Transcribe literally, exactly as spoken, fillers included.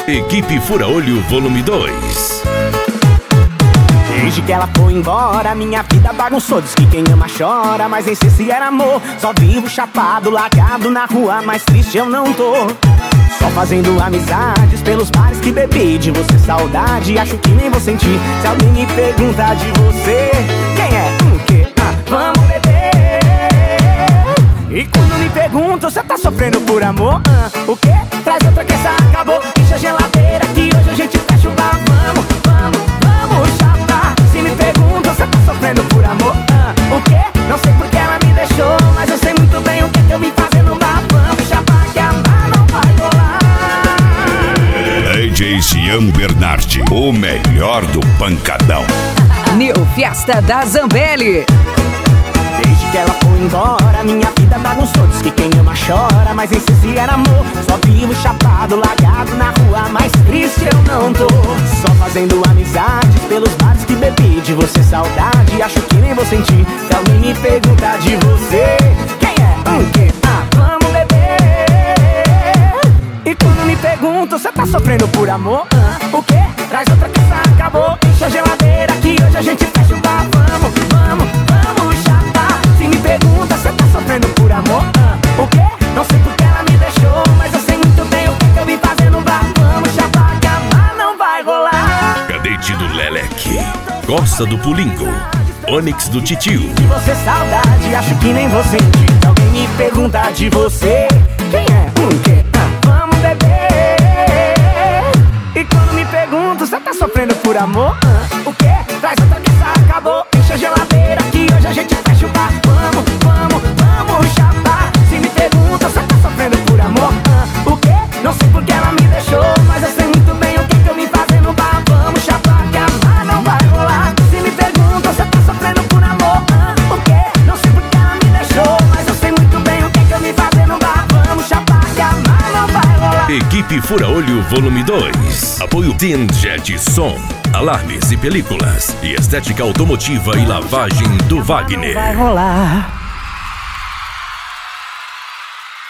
Equipe Fura-Olho Volume dois. Desde que ela foi embora, minha vida bagunçou. Diz que quem ama chora, mas nem sei se era amor. Só vivo chapado, largado na rua, mas triste eu não tô. Só fazendo amizades pelos bares que bebi. De você saudade, acho que nem vou sentir. Se alguém me pergunta de você, quem é? O quê? Ah, vamos beber. E quando me perguntam, você tá sofrendo por amor? Ah, o quê? Traz outra que essa acabou. Enche a geladeira que hoje a gente fecha o bar. Vamos, vamos, vamos chapar. Se me perguntam, você tá sofrendo por amor? Ah, o quê? Não sei porque ela me deixou, mas eu sei muito bem o que, que eu vim fazer no bar. Vamos chapar que amar não vai rolar. D J Cian Bernardi, o melhor do pancadão. New Fiesta da Zambelli. Desde que ela foi embora, minha vida bagunçou. Diz que quem ama chora, mas nem sei se era amor. Só vivo chapado, largado na rua, mas triste eu não tô. Só fazendo amizades pelos bares que bebi. De você saudade, acho que nem vou sentir. Se alguém me pergunta de você, quem é? O quê? Ah, vamos beber. E quando me perguntam, você tá sofrendo por amor? Ah, o quê? Traz outra que essa acabou. Enche a geladeira que hoje a gente fecha o bar. Vamos, vamos, vamos chapar. Se me pergunta, você tá sofrendo por amor? Ah, o quê? Não sei porque ela me deixou, mas eu sei muito bem o que, que eu vim fazer no bar. Vamos chapar que amar não vai rolar. Cadete do Leleque, Costa do Pulingo, Onix do Titio. De você saudade, acho que nem vou sentir. Se alguém me pergunta de você, quem é? O quê? Ah, vamos beber. E quando me perguntam, você tá sofrendo por amor? Ah, o quê? Traz outra que essa acabou. Enche a geladeira que hoje a gente fecha o bar. Vamos, vamos, vamos chapar. Se me perguntam, você tá sofrendo por amor? Ah, o quê? Não sei porque ela me deixou, mas eu sei muito bem o que, que eu vim fazer no bar. Vamos chapar que amar não vai rolar. Se me perguntam, você tá sofrendo por amor? Ah, o quê? Não sei porque ela me deixou, mas eu sei muito bem o que, que eu vim fazer no bar. Vamos chapar que amar não vai rolar. Equipe Fura-Olho Volume dois. Apoio Tinjet Som, alarmes e películas. E estética automotiva e lavagem do Wagner. Vai rolar.